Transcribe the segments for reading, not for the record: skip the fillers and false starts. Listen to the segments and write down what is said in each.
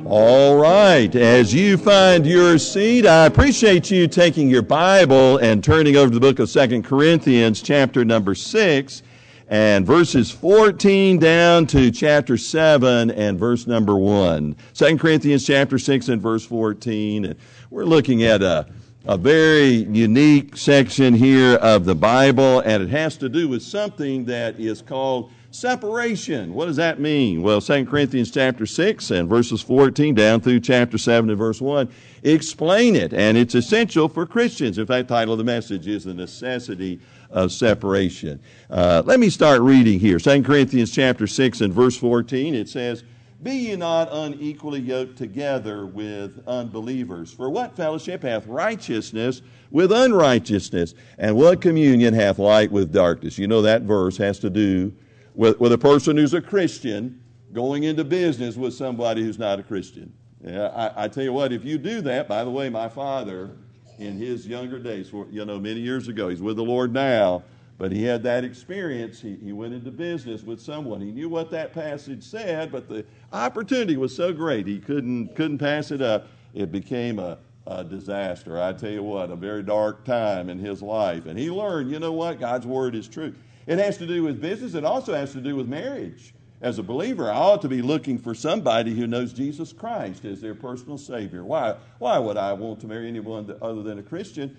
All right, as you find your seat, I appreciate you taking your Bible and turning over to the book of 2 Corinthians, chapter number 6, and verses 14 down to chapter 7 and verse number 1. 2 Corinthians chapter 6 and verse 14. And we're looking at a very unique section here of the Bible, and it has to do with something that is called separation. What does that mean? Well, 2 Corinthians chapter 6 and verses 14 down through chapter 7 and verse 1 explain it, and it's essential for Christians. In fact, the title of the message is The Necessity of Separation. Let me start reading here. 2 Corinthians chapter 6 and verse 14, it says, "Be ye not unequally yoked together with unbelievers. For what fellowship hath righteousness with unrighteousness? And what communion hath light with darkness?" You know that verse has to do with a person who's a Christian going into business with somebody who's not a Christian. Yeah, I tell you what, if you do that, by the way, my father, in his younger days, many years ago, he's with the Lord now, but he had that experience. He went into business with someone. He knew what that passage said, but the opportunity was so great, he couldn't pass it up. It became a disaster. I tell you what, a very dark time in his life. And he learned, you know what, God's Word is true. It has to do with business. It also has to do with marriage. As a believer, I ought to be looking for somebody who knows Jesus Christ as their personal Savior. Why would I want to marry anyone other than a Christian?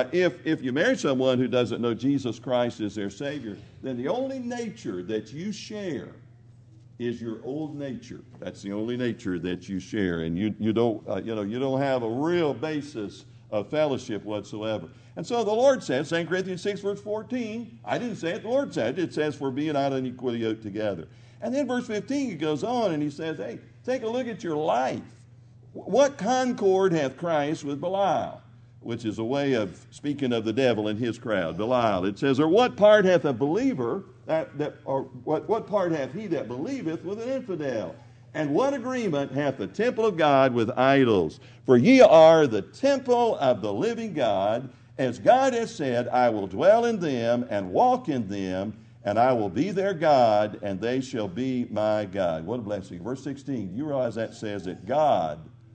If you marry someone who doesn't know Jesus Christ as their Savior, then the only nature that you share is your old nature. That's the only nature that you share, and you don't have a real basis of fellowship whatsoever. And so the Lord says, 2 Corinthians 6, verse 14, I didn't say it, the Lord said it. It says, "For be not unequally yoked together." And then verse 15, he goes on and he says, hey, take a look at your life. What concord hath Christ with Belial? Which is a way of speaking of the devil and his crowd, Belial. It says, or what part hath a believer, what part hath he that believeth with an infidel? And what agreement hath the temple of God with idols? For ye are the temple of the living God. As God has said, I will dwell in them and walk in them, and I will be their God, and they shall be my God. What a blessing. Verse 16, you realize that says that God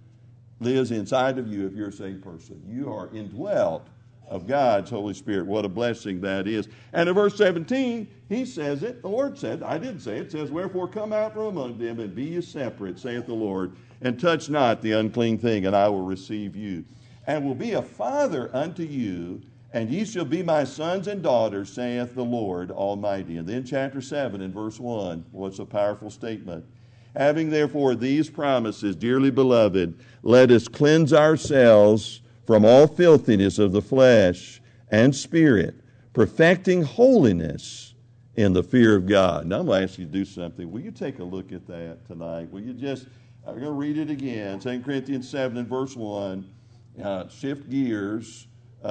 lives inside of you if you're a saved person. You are indwelt of God's Holy Spirit. What a blessing that is. And in verse 17, he says it, the Lord said, I didn't say it, says, wherefore come out from among them and be ye separate, saith the Lord, and touch not the unclean thing, and I will receive you. And will be a father unto you, and ye shall be my sons and daughters, saith the Lord Almighty. And then chapter 7 and verse 1, what's a powerful statement. Having therefore these promises, dearly beloved, let us cleanse ourselves from all filthiness of the flesh and spirit, perfecting holiness in the fear of God. Now I'm going to ask you to do something. Will you take a look at that tonight? Will you just, I'm going to read it again, 2 Corinthians 7 and verse 1. Shift gears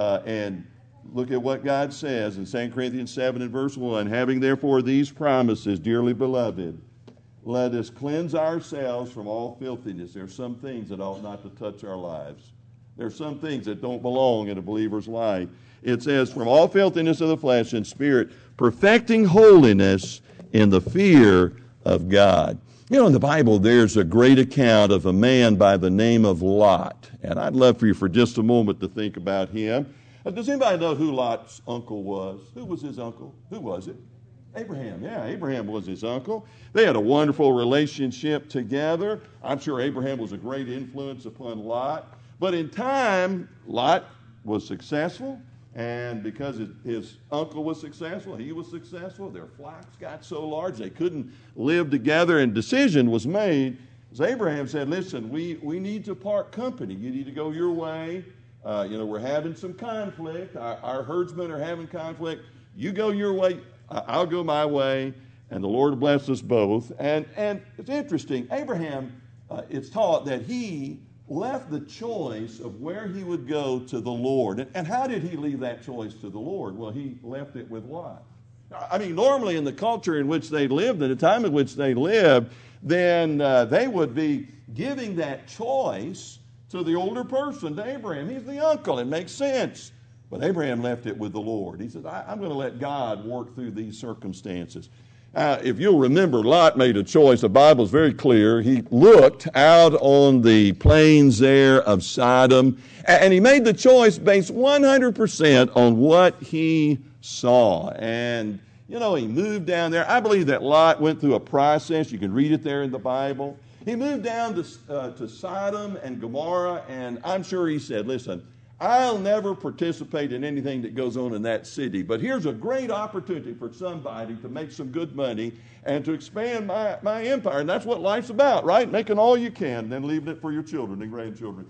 and look at what God says in 2 Corinthians 7 and verse 1. Having therefore these promises, dearly beloved, let us cleanse ourselves from all filthiness. There are some things that ought not to touch our lives. There are some things that don't belong in a believer's life. It says, from all filthiness of the flesh and spirit, perfecting holiness in the fear of God. You know, in the Bible, there's a great account of a man by the name of Lot. And I'd love for you for just a moment to think about him. Does anybody know who Lot's uncle was? Who was his uncle? Who was it? Abraham. Yeah, Abraham was his uncle. They had a wonderful relationship together. I'm sure Abraham was a great influence upon Lot. But in time, Lot was successful. And because his uncle was successful, he was successful, their flocks got so large they couldn't live together, and decision was made. As Abraham said, listen, we need to part company. You need to go your way. We're having some conflict. Our herdsmen are having conflict. You go your way, I'll go my way, and the Lord bless us both. And it's interesting, Abraham, it's taught that he left the choice of where he would go to the Lord. And how did he leave that choice to the Lord? Well, he left it with Lot. I mean, normally in the culture in which they lived, at the time in which they lived, then they would be giving that choice to the older person, to Abraham. He's the uncle. It makes sense. But Abraham left it with the Lord. He said, I'm going to let God work through these circumstances. If you'll remember, Lot made a choice. The Bible's very clear. He looked out on the plains there of Sodom, and he made the choice based 100% on what he saw. And, you know, he moved down there. I believe that Lot went through a process. You can read it there in the Bible. He moved down to Sodom and Gomorrah, and I'm sure he said, listen, I'll never participate in anything that goes on in that city, but here's a great opportunity for somebody to make some good money and to expand my empire. And that's what life's about, right? Making all you can, then leaving it for your children and grandchildren.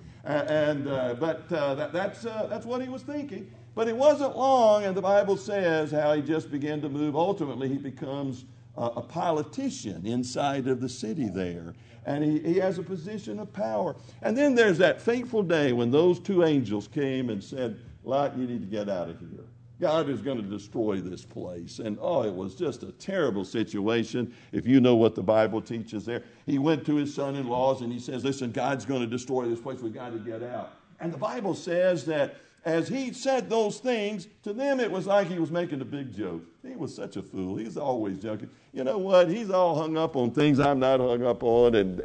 That's what he was thinking. But it wasn't long, and the Bible says how he just began to move. Ultimately, he becomes a politician inside of the city there. And he has a position of power. And then there's that fateful day when those two angels came and said, Lot, you need to get out of here. God is going to destroy this place. And it was just a terrible situation. If you know what the Bible teaches there. He went to his son-in-laws and he says, listen, God's going to destroy this place. We've got to get out. And the Bible says that as he said those things, to them it was like he was making a big joke. He was such a fool. He's always joking. You know what? He's all hung up on things I'm not hung up on. And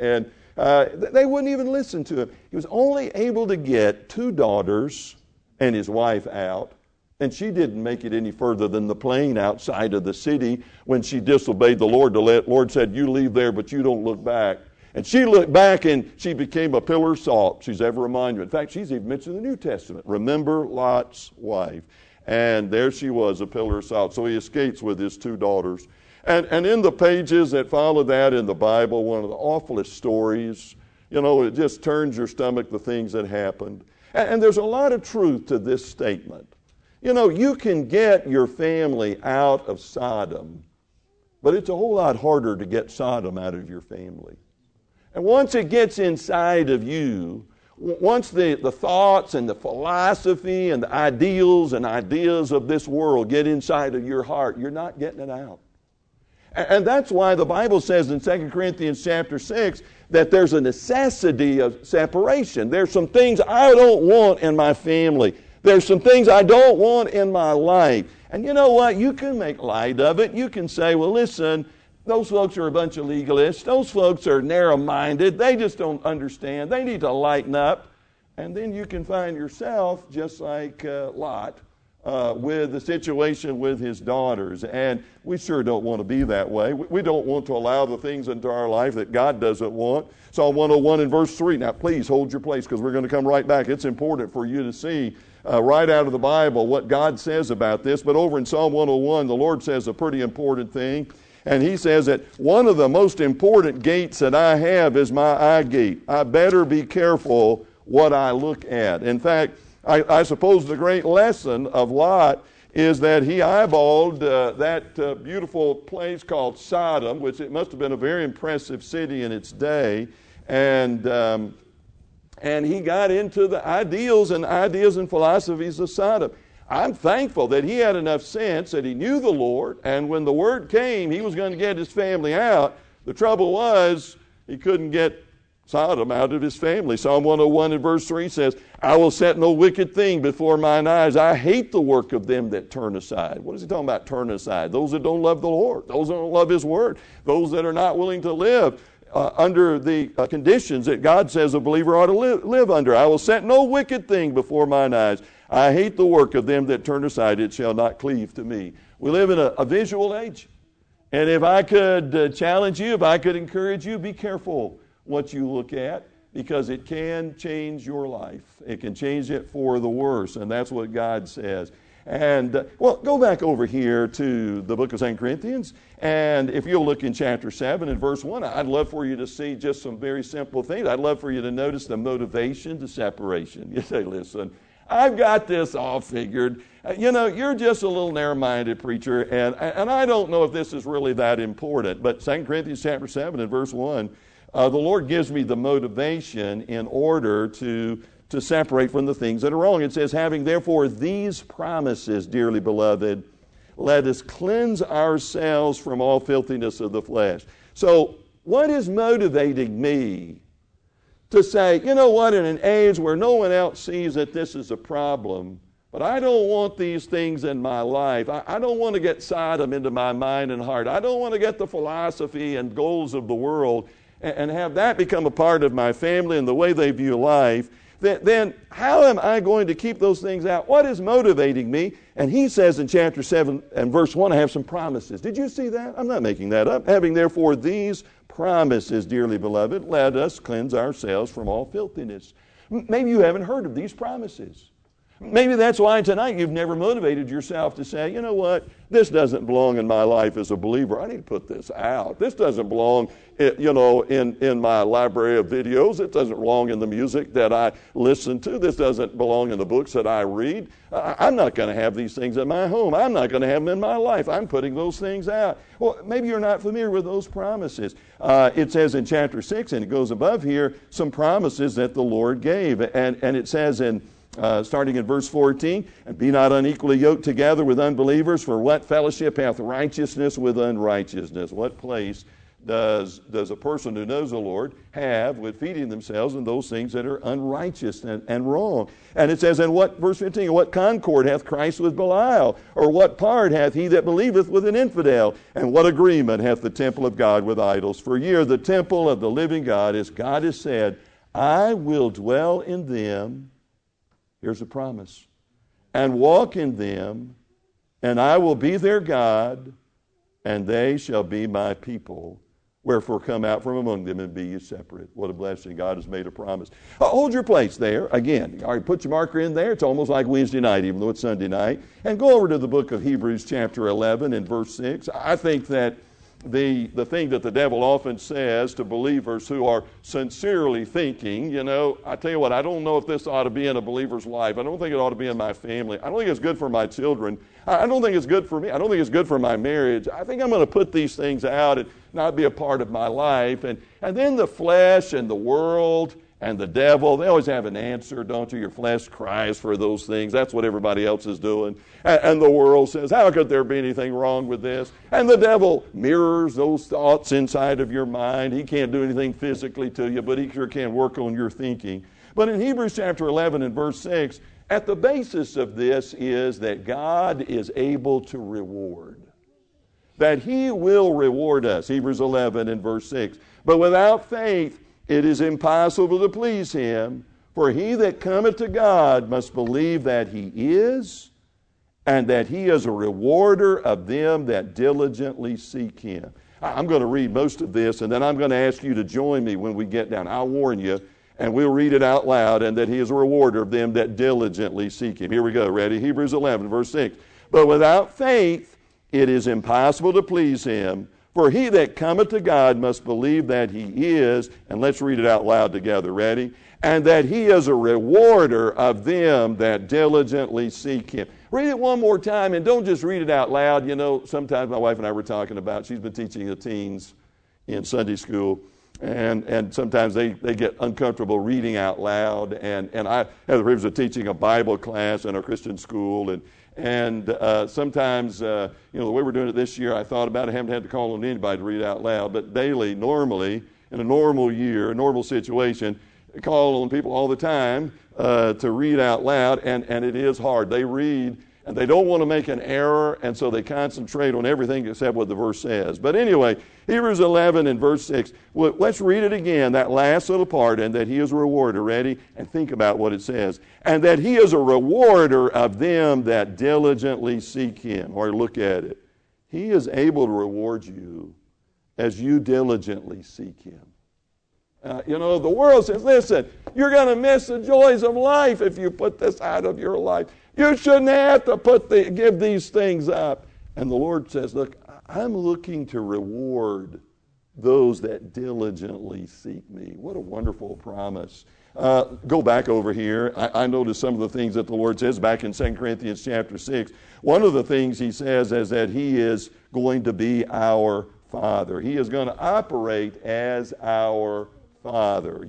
they wouldn't even listen to him. He was only able to get 2 daughters and his wife out. And she didn't make it any further than the plain outside of the city when she disobeyed the Lord. The Lord said, you leave there, but you don't look back. And she looked back and she became a pillar of salt. She's ever a monument. In fact, she's even mentioned in the New Testament. Remember Lot's wife. And there she was, a pillar of salt. So he escapes with his 2 daughters. And in the pages that follow that in the Bible, one of the awfulest stories, you know, it just turns your stomach, the things that happened. And there's a lot of truth to this statement. You know, you can get your family out of Sodom, but it's a whole lot harder to get Sodom out of your family. And once it gets inside of you, once the thoughts and the philosophy and the ideals and ideas of this world get inside of your heart, you're not getting it out. And that's why the Bible says in 2 Corinthians chapter 6 that there's a necessity of separation. There's some things I don't want in my family. There's some things I don't want in my life. And you know what? You can make light of it. You can say, well, listen, those folks are a bunch of legalists. Those folks are narrow-minded. They just don't understand. They need to lighten up. And then you can find yourself just like Lot with the situation with his daughters. And we sure don't want to be that way. We don't want to allow the things into our life that God doesn't want. Psalm 101 and verse 3. Now, please hold your place because we're going to come right back. It's important for you to see right out of the Bible what God says about this. But over in Psalm 101, the Lord says a pretty important thing. And he says that one of the most important gates that I have is my eye gate. I better be careful what I look at. In fact, I suppose the great lesson of Lot is that he eyeballed that beautiful place called Sodom, which it must have been a very impressive city in its day, and he got into the ideals and philosophies of Sodom. I'm thankful that he had enough sense that he knew the Lord, and when the word came, he was going to get his family out. The trouble was, he couldn't get Sodom out of his family. Psalm 101 and verse 3 says, I will set no wicked thing before mine eyes. I hate the work of them that turn aside. What is he talking about, turn aside? Those that don't love the Lord. Those that don't love his word. Those that are not willing to live under the conditions that God says a believer ought to live under. I will set no wicked thing before mine eyes. I hate the work of them that turn aside. It shall not cleave to me. We live in a visual age. And if I could challenge you, if I could encourage you, be careful what you look at, because it can change your life. It can change it for the worse, and that's what God says. And, go back over here to the book of 2 Corinthians, and if you'll look in chapter 7 and verse 1, I'd love for you to see just some very simple things. I'd love for you to notice the motivation to separation. You say, listen, I've got this all figured. You're just a little narrow-minded preacher, and I don't know if this is really that important. But 2 Corinthians chapter 7 and verse 1, the Lord gives me the motivation in order to separate from the things that are wrong. It says, having therefore these promises, dearly beloved, let us cleanse ourselves from all filthiness of the flesh. So what is motivating me to say, you know what, in an age where no one else sees that this is a problem, But I don't want these things in my life. I don't want to get Sodom into my mind and heart. I don't want to get the philosophy and goals of the world and have that become a part of my family and the way they view life. Then how am I going to keep those things out? What is motivating me? And he says in chapter 7 and verse 1, I have some promises. Did you see that? I'm not making that up. Having therefore these promises, dearly beloved, let us cleanse ourselves from all filthiness. Maybe you haven't heard of these promises. Maybe that's why tonight you've never motivated yourself to say, you know what, this doesn't belong in my life as a believer. I need to put this out. This doesn't belong, in my library of videos. It doesn't belong in the music that I listen to. This doesn't belong in the books that I read. I'm not going to have these things in my home. I'm not going to have them in my life. I'm putting those things out. Well, maybe you're not familiar with those promises. It says in chapter 6, and it goes above here, some promises that the Lord gave. And it says in starting in verse 14, and be not unequally yoked together with unbelievers, for what fellowship hath righteousness with unrighteousness? What place does a person who knows the Lord have with feeding themselves in those things that are unrighteous and wrong? And it says in verse 15, what concord hath Christ with Belial? Or what part hath he that believeth with an infidel? And what agreement hath the temple of God with idols? For ye are the temple of the living God, as God has said, I will dwell in them. Here's a promise. And walk in them, and I will be their God, and they shall be my people. Wherefore come out from among them and be ye separate. What a blessing. God has made a promise. Hold your place there. Again, all right, put your marker in there. It's almost like Wednesday night, even though it's Sunday night. And go over to the book of Hebrews chapter 11 and verse 6. I think that the thing that the devil often says to believers who are sincerely thinking, I tell you what, I don't know if this ought to be in a believer's life. I don't think it ought to be in my family. I don't think it's good for my children. I don't think it's good for me. I don't think it's good for my marriage. I think I'm going to put these things out and not be a part of my life. And then the flesh and the world and the devil, they always have an answer, don't you? Your flesh cries for those things. That's what everybody else is doing. And the world says, how could there be anything wrong with this? And the devil mirrors those thoughts inside of your mind. He can't do anything physically to you, but he sure can work on your thinking. But in Hebrews chapter 11 and verse 6, at the basis of this is that God is able to reward. That he will reward us. Hebrews 11 and verse 6. But without faith, it is impossible to please him, for he that cometh to God must believe that he is, and that he is a rewarder of them that diligently seek him. I'm going to read most of this, and then I'm going to ask you to join me when we get down. I'll warn you, and we'll read it out loud, and that he is a rewarder of them that diligently seek him. Here we go. Ready? Hebrews 11, verse 6. But without faith, it is impossible to please him. For he that cometh to God must believe that he is, and let's read it out loud together, ready? And that he is a rewarder of them that diligently seek him. Read it one more time, and don't just read it out loud. Sometimes my wife and I were talking about, she's been teaching the teens in Sunday school, and sometimes they get uncomfortable reading out loud, and I have the privilege of teaching a Bible class in a Christian school, and sometimes, the way we're doing it this year, I thought about it. I haven't had to call on anybody to read out loud. But daily, normally, in a normal year, a normal situation, I call on people all the time to read out loud, and it is hard. They read, and they don't want to make an error, and so they concentrate on everything except what the verse says. But anyway, Hebrews 11 and verse 6. Well, let's read it again, that last little part, and that he is a rewarder. Ready? And think about what it says. And that he is a rewarder of them that diligently seek him. Or look at it. He is able to reward you as you diligently seek him. The world says, listen, you're going to miss the joys of life if you put this out of your life. You shouldn't have to give these things up. And the Lord says, look, I'm looking to reward those that diligently seek me. What a wonderful promise. Go back over here. I noticed some of the things that the Lord says back in 2 Corinthians chapter 6. One of the things he says is that he is going to be our Father. He is going to operate as our Father.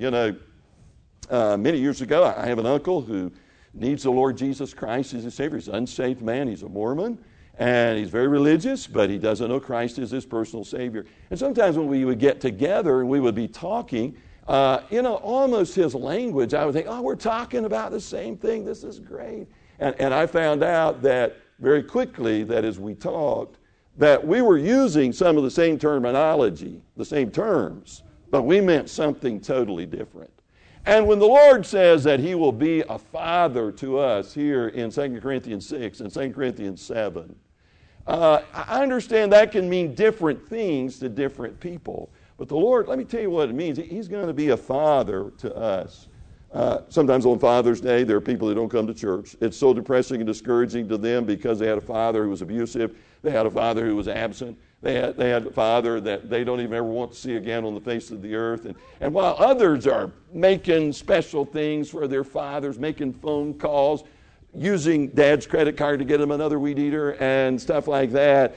Many years ago, I have an uncle who needs the Lord Jesus Christ as his Savior. He's an unsaved man. He's a Mormon. And he's very religious, but he doesn't know Christ as his personal Savior. And sometimes when we would get together and we would be talking, almost his language, I would think, we're talking about the same thing. This is great. And I found out that very quickly that as we talked, that we were using some of the same terminology, the same terms, but we meant something totally different. And when the Lord says that he will be a father to us here in 2 Corinthians 6 and 2 Corinthians 7, I understand that can mean different things to different people. But the Lord, let me tell you what it means. He's going to be a father to us. Sometimes on Father's Day, there are people that don't come to church. It's so depressing and discouraging to them because they had a father who was abusive. They had a father who was absent. They had a father that they don't even ever want to see again on the face of the earth. And while others are making special things for their fathers, making phone calls, using dad's credit card to get them another weed eater and stuff like that,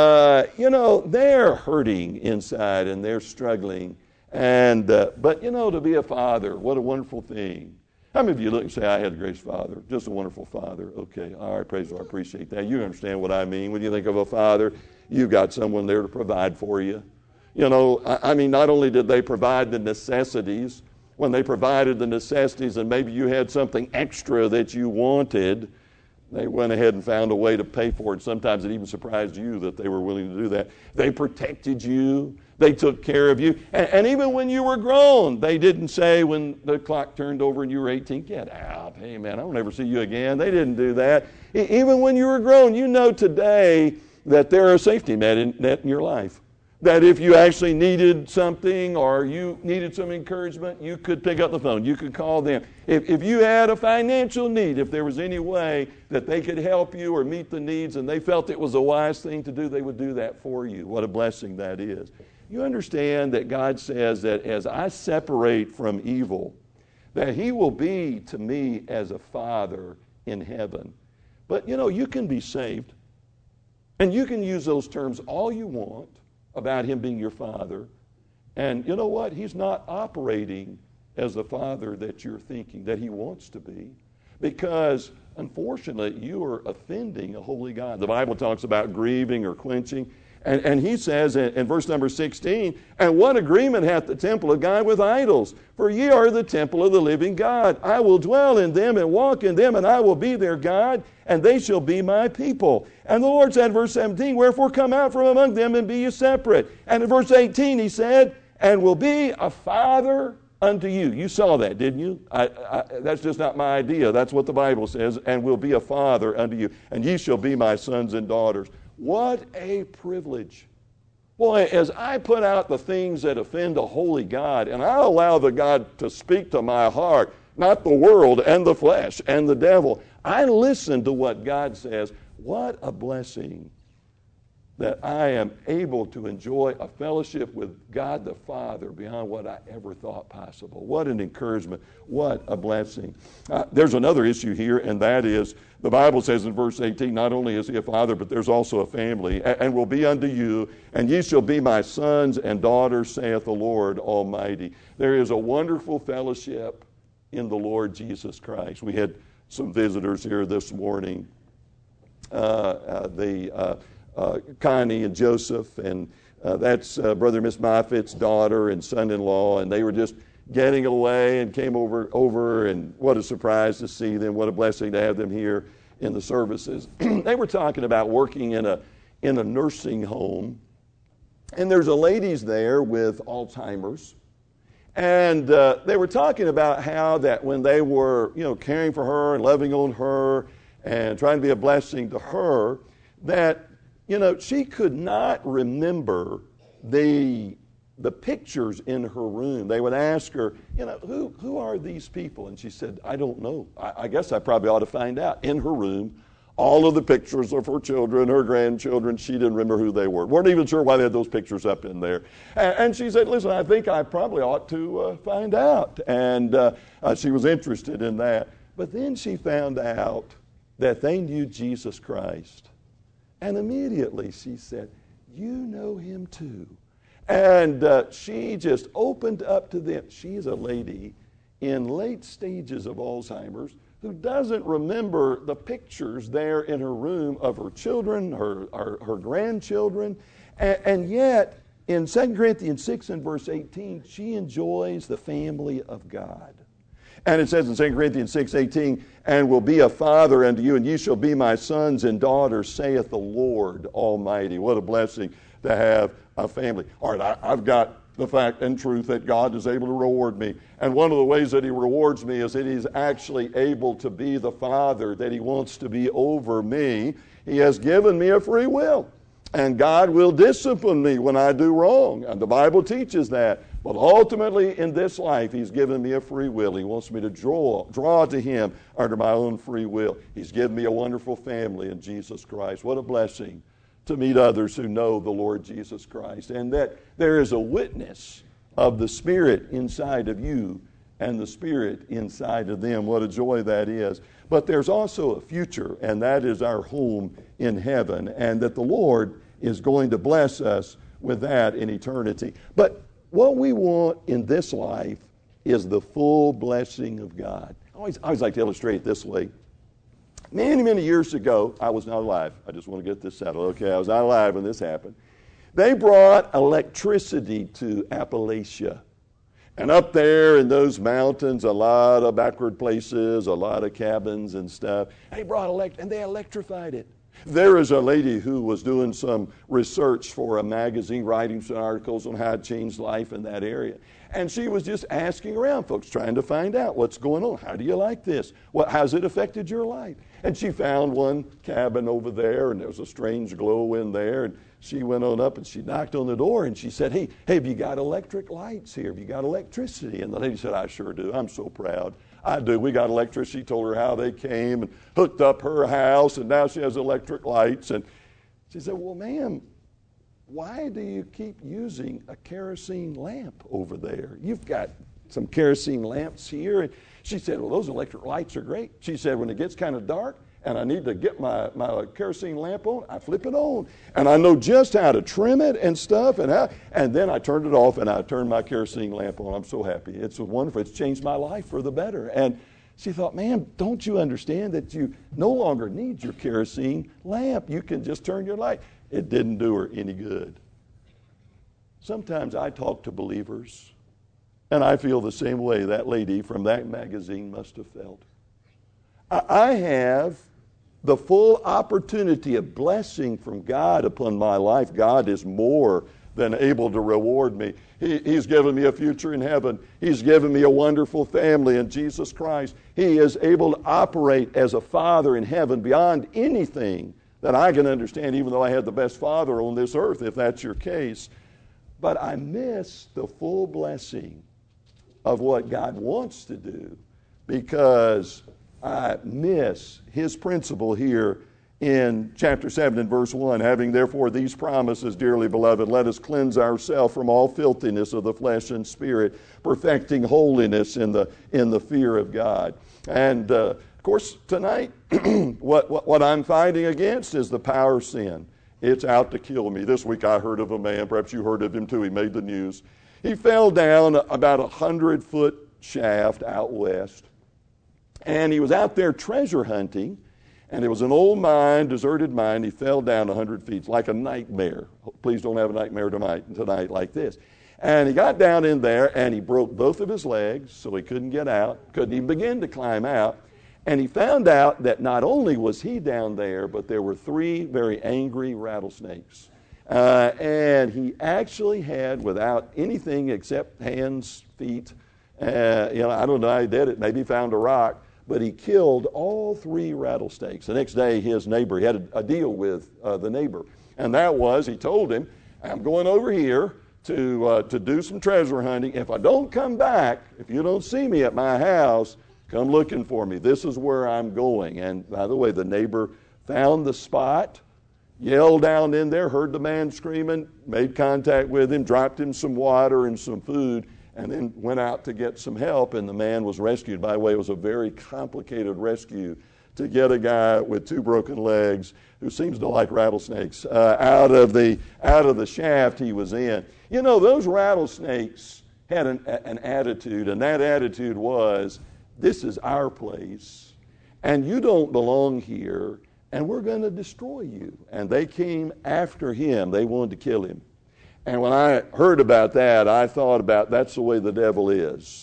they're hurting inside and they're struggling. But to be a father, what a wonderful thing. How many of you look and say, I had a gracious father, just a wonderful father? Okay, all right, praise the Lord, I appreciate that. You understand what I mean. When you think of a father, you've got someone there to provide for you. Not only did they provide the necessities, when they provided the necessities and maybe you had something extra that you wanted, they went ahead and found a way to pay for it. Sometimes it even surprised you that they were willing to do that. They protected you. They took care of you. And even when you were grown, they didn't say when the clock turned over and you were 18, get out. Hey, man, I won't ever see you again. They didn't do that. Even when you were grown, you know today that there are a safety net in your life. That if you actually needed something or you needed some encouragement, you could pick up the phone. You could call them. If you had a financial need, if there was any way that they could help you or meet the needs and they felt it was a wise thing to do, they would do that for you. What a blessing that is. You understand that God says that as I separate from evil, that he will be to me as a father in heaven. But you can be saved. And you can use those terms all you want about him being your father. And you know what? He's not operating as the father that you're thinking that he wants to be. Because, unfortunately, you are offending a holy God. The Bible talks about grieving or quenching. And he says in verse number 16, and what agreement hath the temple of God with idols? For ye are the temple of the living God. I will dwell in them and walk in them, and I will be their God, and they shall be my people. And the Lord said in verse 17, wherefore come out from among them and be ye separate. And in verse 18 he said, and will be a father unto you. You saw that, didn't you? That's just not my idea. That's what the Bible says. And will be a father unto you. And ye shall be my sons and daughters. What a privilege. Boy, as I put out the things that offend a holy God, and I allow the God to speak to my heart, not the world and the flesh and the devil, I listen to what God says. What a blessing that I am able to enjoy a fellowship with God the Father beyond what I ever thought possible. What an encouragement. What a blessing. There's another issue here, and that is the Bible says in verse 18, not only is he a father, but there's also a family, and will be unto you, and ye shall be my sons and daughters, saith the Lord Almighty. There is a wonderful fellowship in the Lord Jesus Christ. We had some visitors here this morning. Connie and Joseph, and that's Brother and Miss Moffitt's daughter and son-in-law, and they were just getting away and came over, and what a surprise to see them. What a blessing to have them here in the services. They were talking about working in a nursing home, and there's a ladies there with Alzheimer's, and they were talking about how that when they were caring for her and loving on her and trying to be a blessing to her, that she could not remember the pictures in her room. They would ask her, who are these people? And she said, I don't know. I guess I probably ought to find out. In her room, all of the pictures of her children, her grandchildren, she didn't remember who they were. Weren't even sure why they had those pictures up in there. And she said, listen, I think I probably ought to find out. And she was interested in that. But then she found out that they knew Jesus Christ. And immediately she said, you know him too. And she just opened up to them. She's a lady in late stages of Alzheimer's who doesn't remember the pictures there in her room of her children, her grandchildren. And yet, in 2 Corinthians 6 and verse 18, she enjoys the family of God. And it says in 2 Corinthians 6:18, and will be a father unto you, and ye shall be my sons and daughters, saith the Lord Almighty. What a blessing to have a family. All right, I've got the fact and truth that God is able to reward me. And one of the ways that he rewards me is that he's actually able to be the father that he wants to be over me. He has given me a free will. And God will discipline me when I do wrong. And the Bible teaches that. But ultimately in this life, he's given me a free will. He wants me to draw to him under my own free will. He's given me a wonderful family in Jesus Christ. What a blessing to meet others who know the Lord Jesus Christ. And that there is a witness of the Spirit inside of you and the Spirit inside of them. What a joy that is. But there's also a future, and that is our home in heaven, and that the Lord is going to bless us with that in eternity. But what we want in this life is the full blessing of God. I always like to illustrate it this way. Many, many years ago, I was not alive. I just want to get this settled. Okay, I was not alive when this happened. They brought electricity to Appalachia. And up there in those mountains, a lot of backward places, a lot of cabins and stuff. They brought and they electrified it. There is a lady who was doing some research for a magazine, writing some articles on how to change life in that area. And she was just asking around folks, trying to find out what's going on. How do you like this? How's it affected your life? And she found one cabin over there, and there was a strange glow in there. And she went on up and she knocked on the door and she said, hey, have you got electric lights here? Have you got electricity? And the lady said, I sure do. I'm so proud. I do. We got electricity. She told her how they came and hooked up her house, and now she has electric lights. And she said, well, ma'am, why do you keep using a kerosene lamp over there? You've got some kerosene lamps here. And she said, well, those electric lights are great. She said, when it gets kind of dark and I need to get my kerosene lamp on, I flip it on. And I know just how to trim it and stuff. And then I turned it off and I turned my kerosene lamp on. I'm so happy. It's wonderful. It's changed my life for the better. And she thought, man, don't you understand that you no longer need your kerosene lamp? You can just turn your light. It didn't do her any good. Sometimes I talk to believers, and I feel the same way that lady from that magazine must have felt. I have the full opportunity of blessing from God upon my life. God is more than able to reward me. He's given me a future in heaven. He's given me a wonderful family in Jesus Christ. He is able to operate as a father in heaven beyond anything that I can understand, even though I had the best father on this earth, if that's your case. But I miss the full blessing of what God wants to do because I miss his principle here in chapter 7 and verse 1. Having therefore these promises, dearly beloved, let us cleanse ourselves from all filthiness of the flesh and spirit, perfecting holiness in the fear of God. And of course, tonight, what I'm fighting against is the power of sin. It's out to kill me. This week I heard of a man, perhaps you heard of him too, he made the news. He fell down about 100-foot shaft out west. And he was out there treasure hunting, and it was an old mine, deserted mine. He fell down 100 feet. It's like a nightmare. Please don't have a nightmare tonight like this. And he got down in there, and he broke both of his legs, so he couldn't get out, couldn't even begin to climb out. And he found out that not only was he down there, but there were 3 very angry rattlesnakes. And he actually had, without anything except hands, feet, I don't know how he did it. Maybe he found a rock. But he killed all 3 rattlesnakes. The next day, his neighbor, he had a deal with the neighbor. And that was, he told him, I'm going over here to do some treasure hunting. If I don't come back, if you don't see me at my house, come looking for me. This is where I'm going. And by the way, the neighbor found the spot, yelled down in there, heard the man screaming, made contact with him, dropped him some water and some food, and then went out to get some help, and the man was rescued. By the way, it was a very complicated rescue to get a guy with 2 broken legs who seems to like rattlesnakes out of the shaft he was in. You know, those rattlesnakes had an attitude, and that attitude was, this is our place, and you don't belong here, and we're going to destroy you. And they came after him. They wanted to kill him. And when I heard about that, I thought about that's the way the devil is.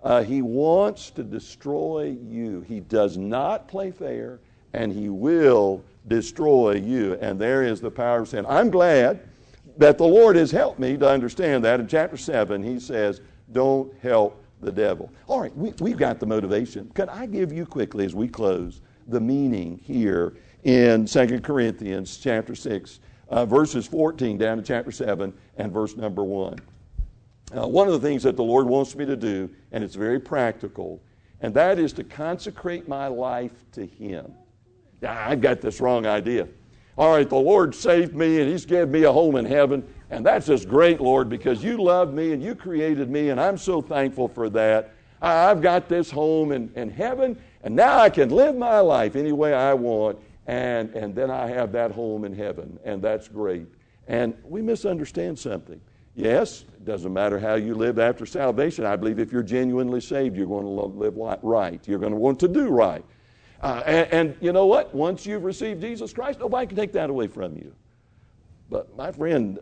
He wants to destroy you. He does not play fair, and he will destroy you. And there is the power of sin. I'm glad that the Lord has helped me to understand that. In chapter 7, he says, don't help the devil. All right, we've got the motivation. Could I give you quickly, as we close, the meaning here in 2 Corinthians chapter 6, verses 14 down to chapter 7 and verse number 1. One of the things that the Lord wants me to do, and it's very practical, and that is to consecrate my life to Him. I've got this wrong idea. All right, the Lord saved me, and He's given me a home in heaven, and that's just great, Lord, because you loved me and you created me, and I'm so thankful for that. I've got this home in heaven, and now I can live my life any way I want, and then I have that home in heaven, and that's great. And we misunderstand something. Yes, it doesn't matter how you live after salvation. I believe if you're genuinely saved, you're going to live right. You're going to want to do right. And you know what? Once you've received Jesus Christ, nobody can take that away from you. But my friend,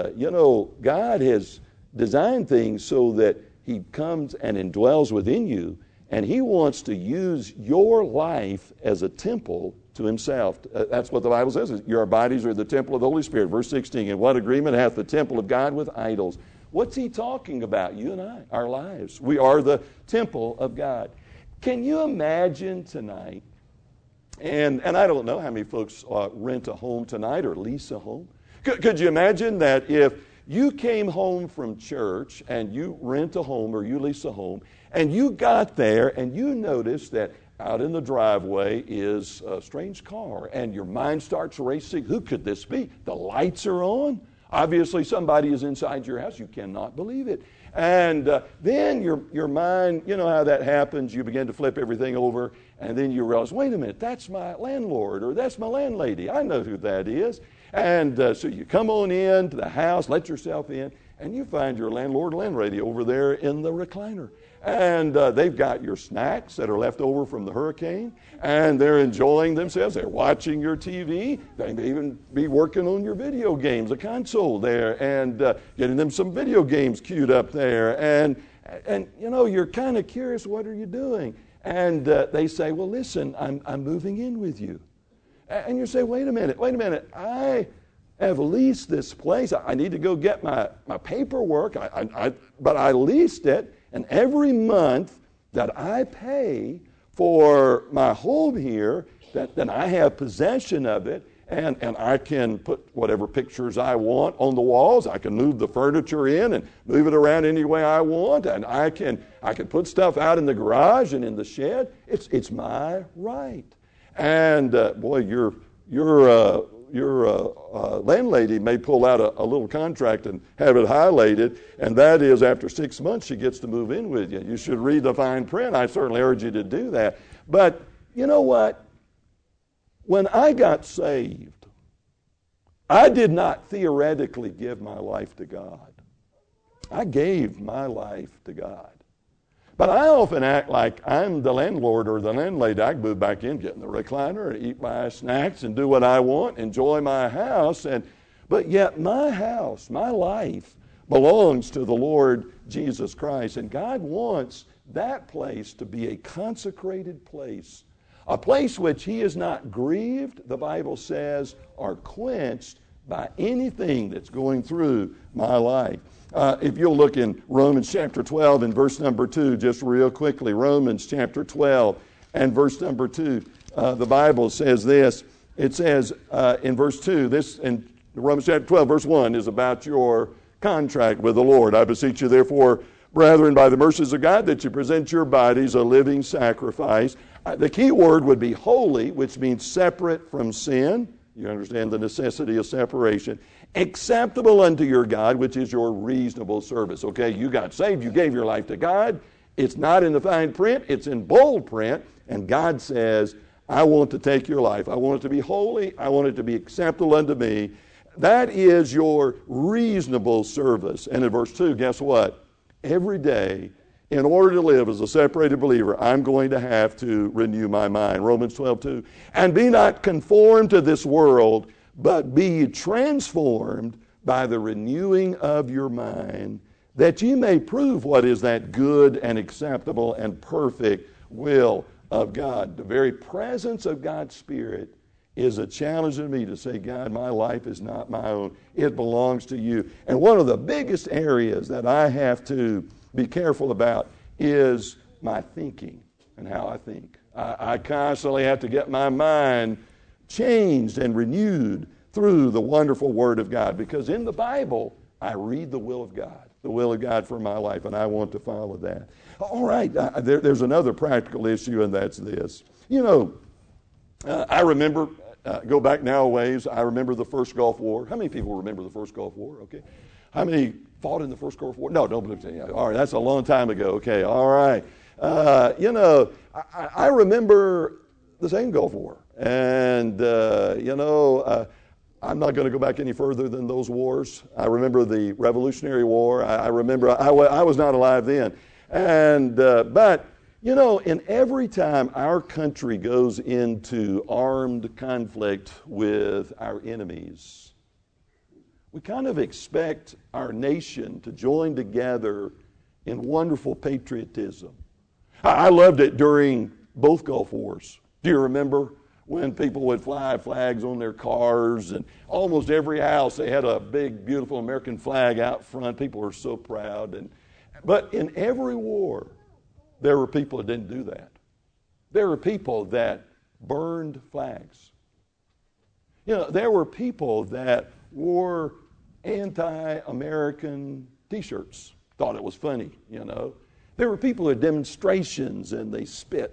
God has designed things so that He comes and indwells within you, and He wants to use your life as a temple to Himself. That's what the Bible says. Your bodies are the temple of the Holy Spirit. Verse 16, in what agreement hath the temple of God with idols? What's He talking about? You and I, our lives. We are the temple of God. Can you imagine tonight, and I don't know how many folks rent a home tonight or lease a home. Could you imagine that if you came home from church and you rent a home or you lease a home, and you got there and you noticed that out in the driveway is a strange car, and your mind starts racing. Who could this be? The lights are on. Obviously, somebody is inside your house. You cannot believe it. And then your mind, you know how that happens. You begin to flip everything over, and then you realize, wait a minute, that's my landlord or that's my landlady. I know who that is. And so you come on in to the house, let yourself in, and you find your landlord or landlady over there in the recliner. And they've got your snacks that are left over from the hurricane, and they're enjoying themselves. They're watching your TV. They may even be working on your video games, a console there, and getting them some video games queued up there. And you're kind of curious, what are you doing? And they say, well, listen, I'm moving in with you. And you say, wait a minute, I have leased this place. I need to go get my paperwork, but I leased it. And every month that I pay for my home here, then I have possession of it, and I can put whatever pictures I want on the walls. I can move the furniture in and move it around any way I want, and I can put stuff out in the garage and in the shed. It's my right. And boy, your landlady may pull out a little contract and have it highlighted, and that is after 6 months she gets to move in with you. You should read the fine print. I certainly urge you to do that. But you know what? When I got saved, I did not theoretically give my life to God. I gave my life to God. But I often act like I'm the landlord or the landlady. I can move back in, get in the recliner, eat my snacks, and do what I want, enjoy my house. But yet my house, my life, belongs to the Lord Jesus Christ. And God wants that place to be a consecrated place, a place which He is not grieved, the Bible says, or quenched by anything that's going through my life. If you'll look in Romans chapter 12 and verse number 2, just real quickly, Romans chapter 12 and verse number 2, the Bible says this. It says in verse 2, this in Romans chapter 12, verse 1 is about your contract with the Lord. I beseech you, therefore, brethren, by the mercies of God, that you present your bodies a living sacrifice. The key word would be holy, which means separate from sin. You understand the necessity of separation. Acceptable unto your God, which is your reasonable service. Okay, you got saved, you gave your life to God. It's not in the fine print, it's in bold print. And God says, I want to take your life. I want it to be holy. I want it to be acceptable unto me. That is your reasonable service. And in verse 2, guess what? Every day, in order to live as a separated believer, I'm going to have to renew my mind. Romans 12:2. And be not conformed to this world, but be transformed by the renewing of your mind, that ye may prove what is that good and acceptable and perfect will of God. The very presence of God's Spirit is a challenge to me to say, God, my life is not my own. It belongs to you. And one of the biggest areas that I have to be careful about is my thinking and how I think. I constantly have to get my mind changed and renewed through the wonderful Word of God, because in the Bible, I read the will of God for my life, and I want to follow that. All right, there's another practical issue, and that's this. You know, I remember, go back now a ways, I remember the first Gulf War. How many people remember the first Gulf War? Okay. How many fought in the first Gulf War? No, don't believe it. All right, that's a long time ago. Okay, all right. You know, I remember the same Gulf War. And, you know, I'm not going to go back any further than those wars. I remember the Revolutionary War. I remember, I was not alive then. And, but, you know, in every time our country goes into armed conflict with our enemies, we kind of expect our nation to join together in wonderful patriotism. I loved it during both Gulf Wars. Do you remember when people would fly flags on their cars, and almost every house they had a big, beautiful American flag out front? People were so proud. But in every war, there were people that didn't do that. There were people that burned flags. You know, there were people that wore anti-American T-shirts, thought it was funny, you know. There were people at demonstrations, and they spit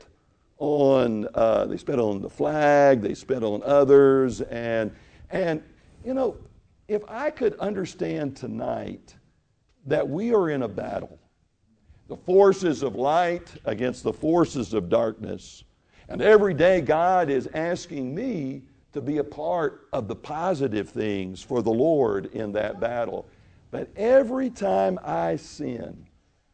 on the flag, they spit on others, and you know, if I could understand tonight that we are in a battle, the forces of light against the forces of darkness, and every day God is asking me to be a part of the positive things for the Lord in that battle. But every time I sin,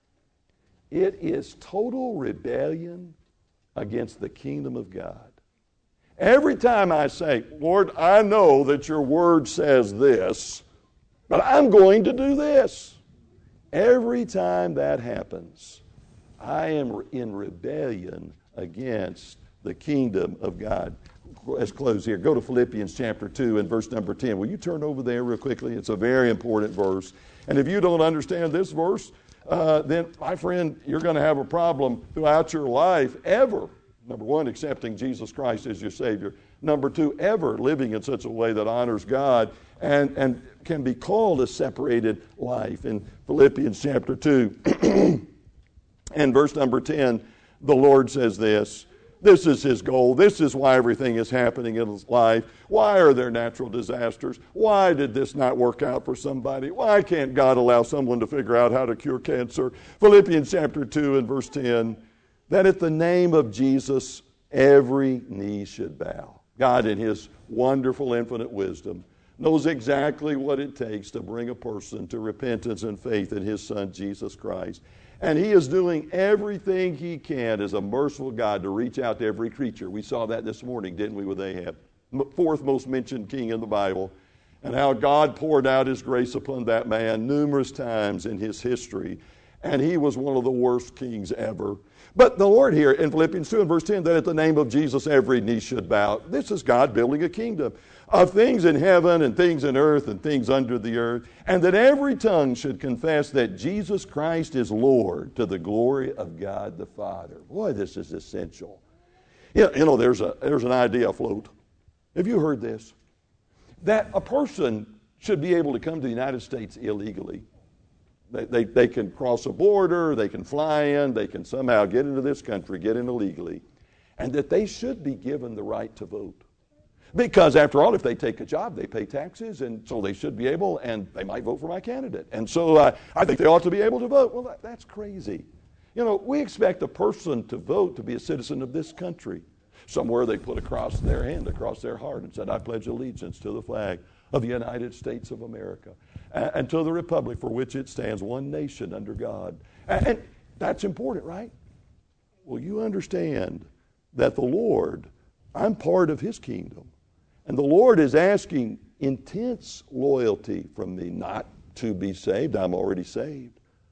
it is total rebellion against the kingdom of God. Every time I say, Lord, I know that your word says this, but I'm going to do this. Every time that happens, I am in rebellion against the kingdom of God. Let's close here. Go to Philippians chapter 2 and verse number 10. Will you turn over there real quickly? It's a very important verse. And if you don't understand this verse, then, my friend, you're going to have a problem throughout your life ever. Number one, accepting Jesus Christ as your Savior. Number two, ever living in such a way that honors God and can be called a separated life. In Philippians chapter 2 and verse number 10, the Lord says this. This is His goal. This is why everything is happening in His life. Why are there natural disasters? Why did this not work out for somebody? Why can't God allow someone to figure out how to cure cancer? Philippians chapter 2 and verse 10, that at the name of Jesus, every knee should bow. God, in His wonderful infinite wisdom, knows exactly what it takes to bring a person to repentance and faith in His Son, Jesus Christ. And He is doing everything He can as a merciful God to reach out to every creature. We saw that this morning, didn't we, with Ahab? Fourth most mentioned king in the Bible. And how God poured out His grace upon that man numerous times in his history. And he was one of the worst kings ever. But the Lord here in Philippians 2 and verse 10, that at the name of Jesus every knee should bow. This is God building a kingdom of things in heaven and things in earth and things under the earth, and that every tongue should confess that Jesus Christ is Lord to the glory of God the Father. Boy, this is essential. You know, there's an idea afloat. Have you heard this? That a person should be able to come to the United States illegally. They can cross a border, they can fly in, they can somehow get into this country, get in illegally, and that they should be given the right to vote. Because after all, if they take a job, they pay taxes, and so they should be able, and they might vote for my candidate. And so I think they ought to be able to vote. Well, that's crazy. You know, we expect a person to vote to be a citizen of this country. Somewhere they put across their hand, across their heart, and said, I pledge allegiance to the flag of the United States of America and to the republic for which it stands, one nation under God. And that's important, right? Well, you understand that the Lord, I'm part of His kingdom. And the Lord is asking intense loyalty from me, not to be saved. I'm already saved.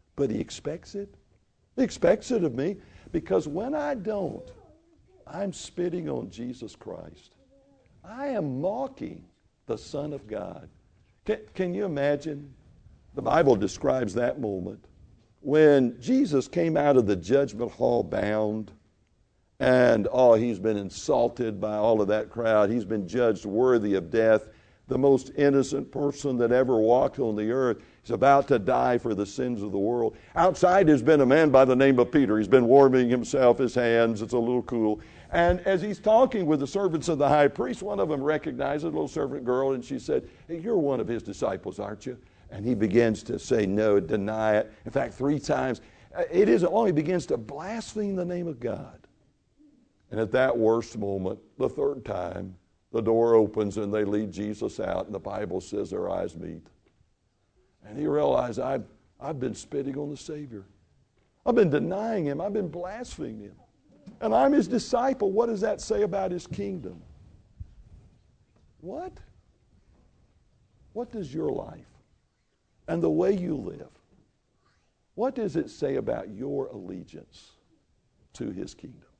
But he expects it. He expects it of me, because when I don't, I'm spitting on Jesus Christ. I am mocking the Son of God. Can you imagine? The Bible describes that moment when Jesus came out of the judgment hall bound, and he's been insulted by all of that crowd. He's been judged worthy of death. The most innocent person that ever walked on the earth is about to die for the sins of the world. Outside has been a man by the name of Peter. He's been warming himself, his hands. It's a little cool. And as he's talking with the servants of the high priest, one of them recognized a little servant girl, and she said, "Hey, you're one of his disciples, aren't you?" And he begins to say no, deny it. In fact, 3 times. It isn't long. He begins to blaspheme the name of God. And at that worst moment, the 3rd time, the door opens and they lead Jesus out, and the Bible says their eyes meet. And he realized, I've been spitting on the Savior. I've been denying him. I've been blaspheming him. And I'm his disciple. What does that say about his kingdom? What? What does your life and the way you live, what does it say about your allegiance to his kingdom?